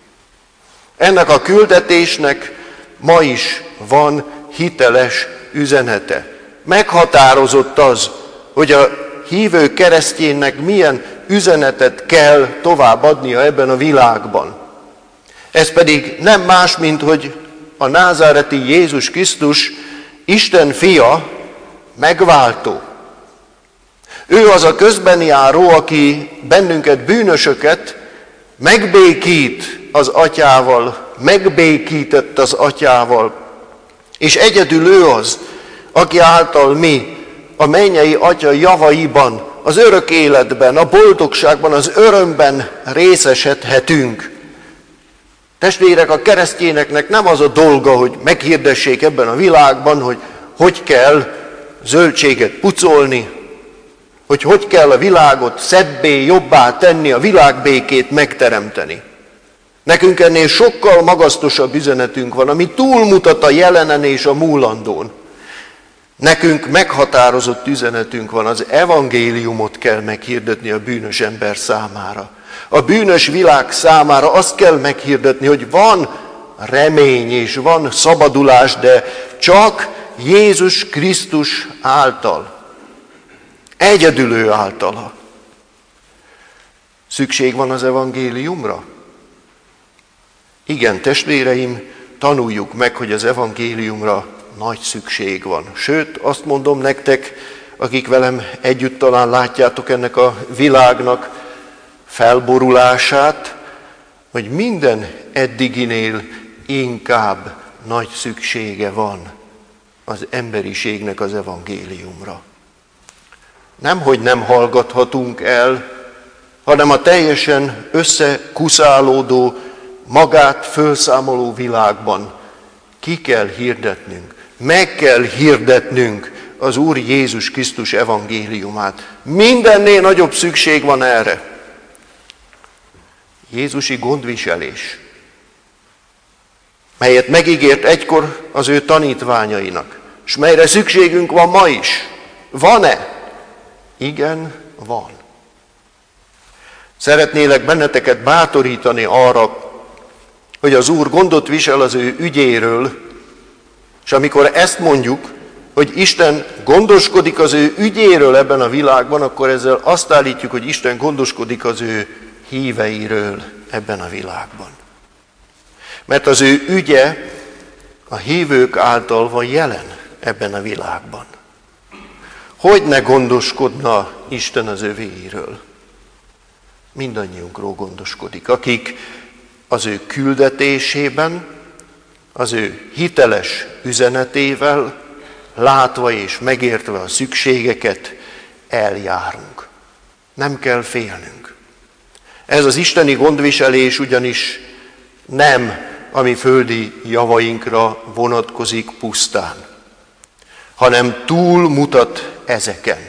Ennek a küldetésnek ma is van hiteles üzenete. Meghatározott az, hogy a hívő kereszténynek milyen üzenetet kell továbbadnia ebben a világban. Ez pedig nem más, mint hogy a názáreti Jézus Krisztus, Isten fia, megváltó. Ő az a közbenjáró, aki bennünket, bűnösöket megbékít az atyával, megbékített az atyával, és egyedül ő az, aki által mi a mennyei atya javaiban, az örök életben, a boldogságban, az örömben részesedhetünk. Testvérek, a keresztényeknek nem az a dolga, hogy meghirdessék ebben a világban, hogy hogy kell zöldséget pucolni, hogy hogy kell a világot szebbé, jobbá tenni, a világbékét megteremteni. Nekünk ennél sokkal magasztosabb üzenetünk van, ami túlmutat a jelenen és a múlandón. Nekünk meghatározott üzenetünk van, az evangéliumot kell meghirdetni a bűnös ember számára. A bűnös világ számára azt kell meghirdetni, hogy van remény és van szabadulás, de csak Jézus Krisztus által. Egyedül ő általa. Szükség van az evangéliumra? Igen, testvéreim, tanuljuk meg, hogy az evangéliumra nagy szükség van. Sőt, azt mondom nektek, akik velem együtt talán látjátok ennek a világnak felborulását, hogy minden eddiginél inkább nagy szüksége van az emberiségnek az evangéliumra. Nemhogy nem hallgathatunk el, hanem a teljesen összekuszálódó, magát fölszámoló világban ki kell hirdetnünk, meg kell hirdetnünk az Úr Jézus Krisztus evangéliumát. Mindennél nagyobb szükség van erre. Jézusi gondviselés, melyet megígért egykor az ő tanítványainak, és melyre szükségünk van ma is. Van-e? Igen, van. Szeretnélek benneteket bátorítani arra, hogy az Úr gondot visel az ő ügyéről, és amikor ezt mondjuk, hogy Isten gondoskodik az ő ügyéről ebben a világban, akkor ezzel azt állítjuk, hogy Isten gondoskodik az ő híveiről ebben a világban. Mert az ő ügye a hívők által van jelen ebben a világban. Hogy ne gondoskodna Isten az övéiről? Mindannyiunkról gondoskodik, akik az ő küldetésében, az ő hiteles üzenetével, látva és megértve a szükségeket, eljárunk. Nem kell félnünk. Ez az isteni gondviselés ugyanis nem a mi földi javainkra vonatkozik pusztán, hanem túlmutat ezeken.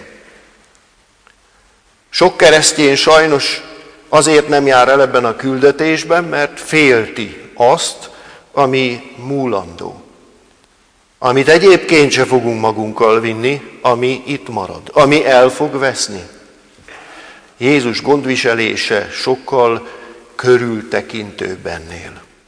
Sok keresztény sajnos azért nem jár el ebben a küldetésben, mert félti azt, ami múlandó. Amit egyébként se fogunk magunkkal vinni, ami itt marad, ami el fog veszni. Jézus gondviselése sokkal körültekintőbb ennél.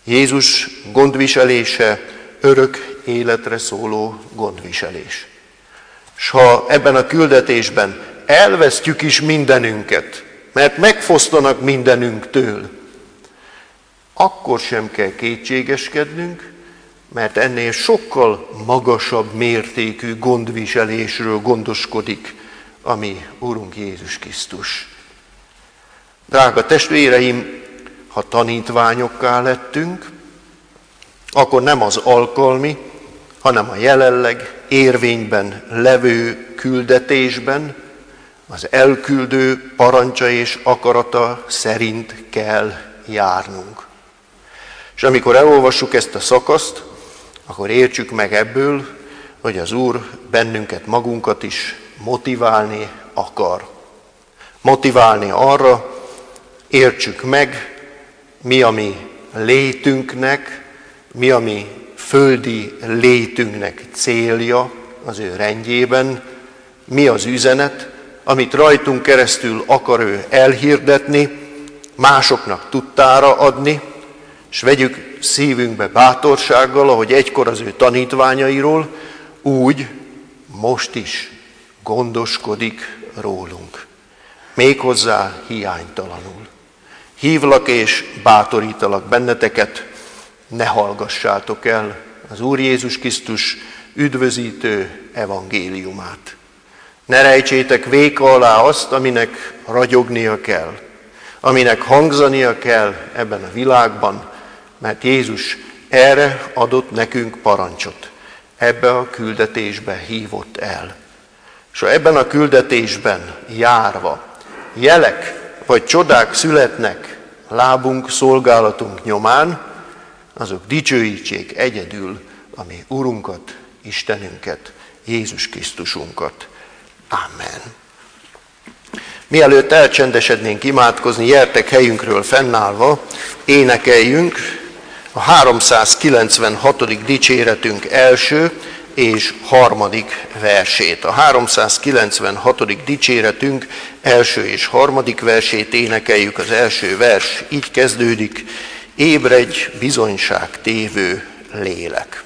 Jézus gondviselése örök életre szóló gondviselés. S ha ebben a küldetésben elvesztjük is mindenünket, mert megfosztanak mindenünktől, akkor sem kell kétségeskednünk, mert ennél sokkal magasabb mértékű gondviselésről gondoskodik a mi Urunk Jézus Krisztus. Drága testvéreim, ha tanítványokká lettünk, akkor nem az alkalmi, hanem a jelenleg érvényben levő küldetésben, az elküldő parancsa és akarata szerint kell járnunk. És amikor elolvassuk ezt a szakaszt, akkor értsük meg ebből, hogy az Úr bennünket, magunkat is motiválni akar. Motiválni arra, értsük meg, mi a mi létünknek, mi a mi földi létünknek célja az ő rendjében, mi az üzenet, amit rajtunk keresztül akar ő elhirdetni, másoknak tudtára adni, és vegyük szívünkbe bátorsággal, ahogy egykor az ő tanítványairól, úgy most is gondoskodik rólunk. Méghozzá hiánytalanul. Hívlak és bátorítalak benneteket, ne hallgassátok el az Úr Jézus Krisztus üdvözítő evangéliumát. Ne rejtsétek véka alá azt, aminek ragyognia kell, aminek hangzania kell ebben a világban, mert Jézus erre adott nekünk parancsot, ebbe a küldetésbe hívott el. És ha ebben a küldetésben járva jelek vagy csodák születnek lábunk, szolgálatunk nyomán, azok dicsőítsék egyedül a mi Urunkat, Istenünket, Jézus Krisztusunkat. Amen. Mielőtt elcsendesednénk imádkozni, gyertek helyünkről fennállva, énekeljünk a háromszázkilencvenhatodik dicséretünk első és harmadik versét. A háromszázkilencvenhatodik dicséretünk első és harmadik versét énekeljük. Az első vers így kezdődik: ébredj, bizonyságtévő lélek.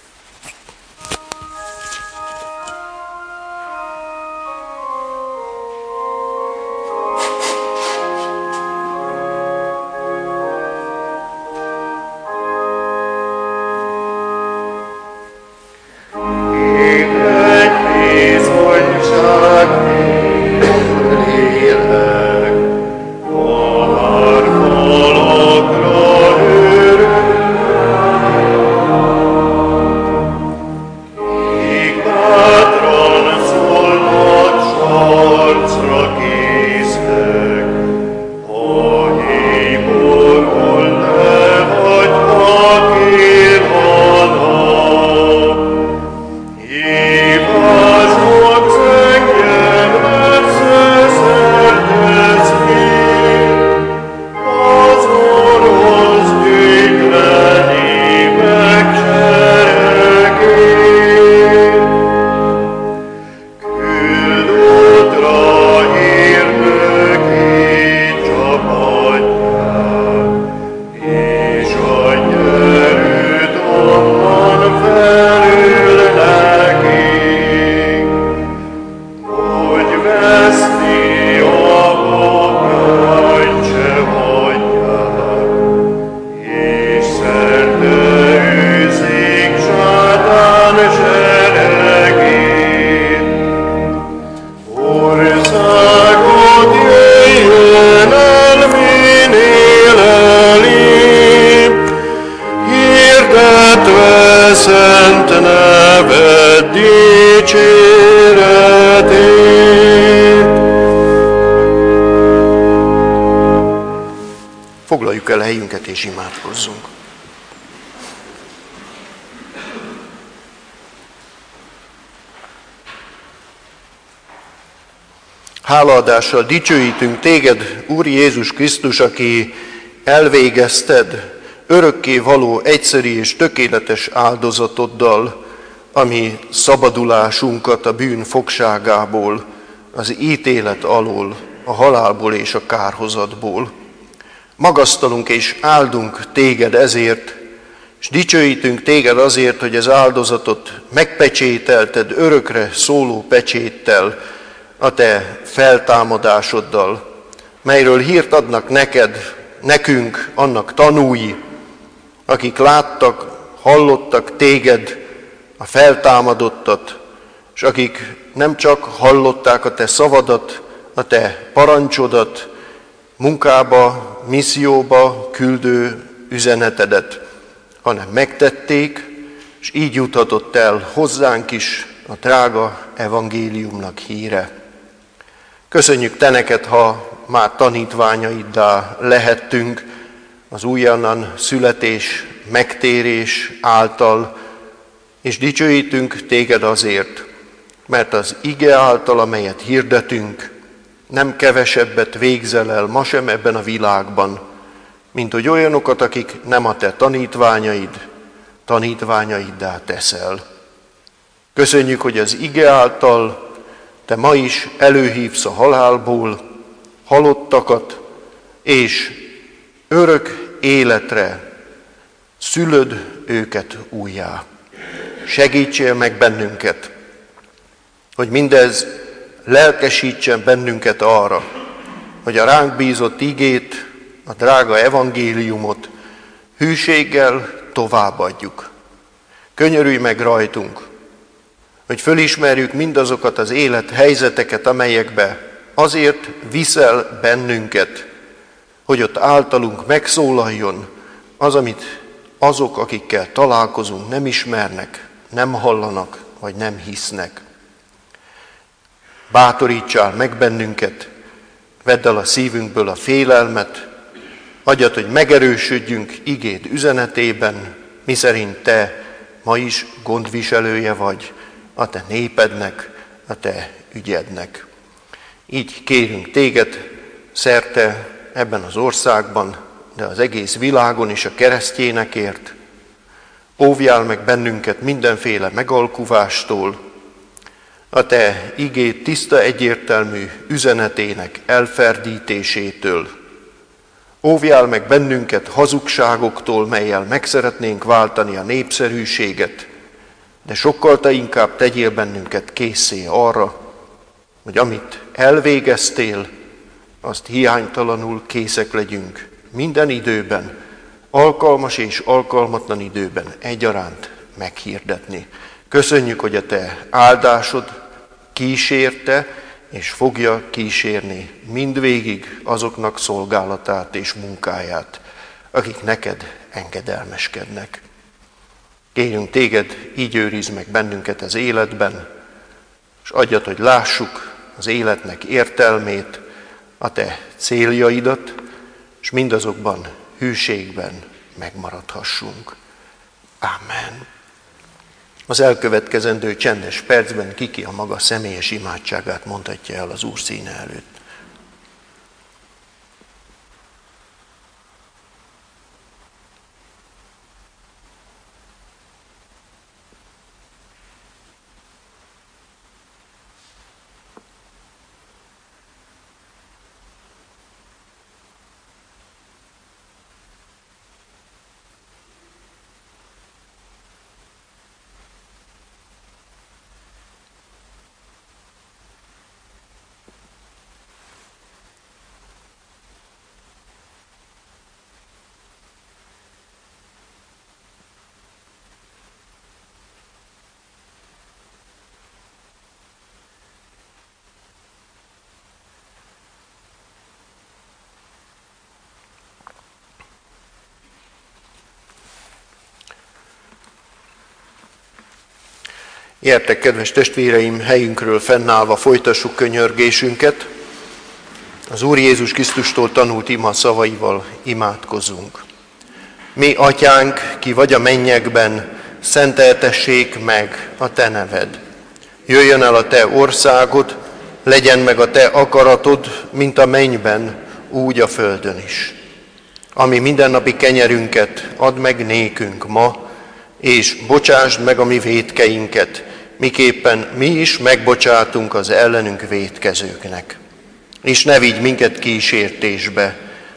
Foglaljuk el helyünket és imádkozzunk. Hálaadással dicsőítünk téged, Úr Jézus Krisztus, aki elvégezted örökké való egyszeri és tökéletes áldozatoddal, ami szabadulásunkat a bűn fogságából, az ítélet alól, a halálból és a kárhozatból. Magasztalunk és áldunk téged ezért, és dicsőítünk téged azért, hogy az áldozatot megpecsételted örökre szóló pecséttel, a te feltámadásoddal, melyről hírt adnak neked, nekünk, annak tanúi, akik láttak, hallottak téged, a feltámadottat, és akik nem csak hallották a te szavadat, a te parancsodat, munkába, misszióba küldő üzenetedet, hanem megtették, és így juthatott el hozzánk is a drága evangéliumnak híre. Köszönjük te neked, ha már tanítványaiddá lehettünk az újonnan születés, megtérés által, és dicsőítünk téged azért, mert az ige által, amelyet hirdetünk, nem kevesebbet végzel el ma sem ebben a világban, mint hogy olyanokat, akik nem a te tanítványaid, tanítványaiddá teszel. Köszönjük, hogy az ige által te ma is előhívsz a halálból halottakat, és örök életre szülöd őket újjá. Segítsél meg bennünket, hogy mindez lelkesítsen bennünket arra, hogy a ránk bízott igét, a drága evangéliumot hűséggel továbbadjuk. Könyörülj meg rajtunk, hogy fölismerjük mindazokat az élethelyzeteket, amelyekbe azért viszel bennünket, hogy ott általunk megszólaljon az, amit azok, akikkel találkozunk, nem ismernek, nem hallanak, vagy nem hisznek. Bátorítsál meg bennünket, vedd el a szívünkből a félelmet, adjad, hogy megerősödjünk igéd üzenetében, miszerint te ma is gondviselője vagy a te népednek, a te ügyednek. Így kérünk téged szerte ebben az országban, de az egész világon is a keresztjénekért. Óvjál meg bennünket mindenféle megalkuvástól, a te igéd tiszta egyértelmű üzenetének elferdítésétől. Óvjál meg bennünket hazugságoktól, mellyel meg szeretnénk váltani a népszerűséget, de sokkal te inkább tegyél bennünket készé arra, hogy amit elvégeztél, azt hiánytalanul készek legyünk minden időben, alkalmas és alkalmatlan időben egyaránt meghirdetni. Köszönjük, hogy a te áldásod kísérte és fogja kísérni mindvégig azoknak szolgálatát és munkáját, akik neked engedelmeskednek. Kérjünk téged, így őrizd meg bennünket az életben, és adjad, hogy lássuk az életnek értelmét, a te céljaidat, és mindazokban hűségben megmaradhassunk. Amen. Az elkövetkezendő csendes percben kiki a maga személyes imádságát mondhatja el az Úr színe előtt. Gyertek, kedves testvéreim, helyünkről fennállva folytassuk könyörgésünket. Az Úr Jézus Krisztustól tanult ima szavaival imádkozunk. Mi, Atyánk, ki vagy a mennyekben, szenteltessék meg a te neved. Jöjjön el a te országod, legyen meg a te akaratod, mint a mennyben, úgy a földön is. Ami mindennapi kenyerünket add meg nékünk ma, és bocsásd meg a mi vétkeinket, miképpen mi is megbocsátunk az ellenünk vétkezőknek. És ne vigy minket kísértésbe,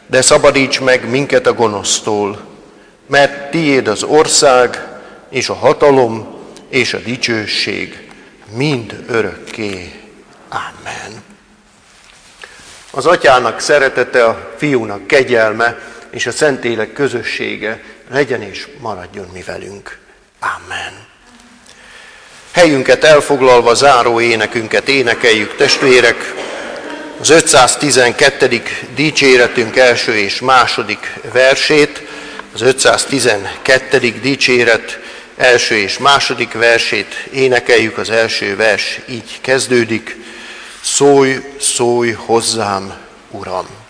de szabadíts meg minket a gonosztól, mert tiéd az ország, és a hatalom, és a dicsőség mind örökké. Amen. Az Atyának szeretete, a Fiúnak kegyelme, és a Szentlélek közössége legyen és maradjon mi velünk. Amen. Helyünket elfoglalva záró énekünket énekeljük, testvérek, az ötszáztizenkettedik dicséretünk első és második versét, az ötszáztizenkettedik dicséret első és második versét énekeljük. Az első vers így kezdődik: Szólj, szólj hozzám, Uram!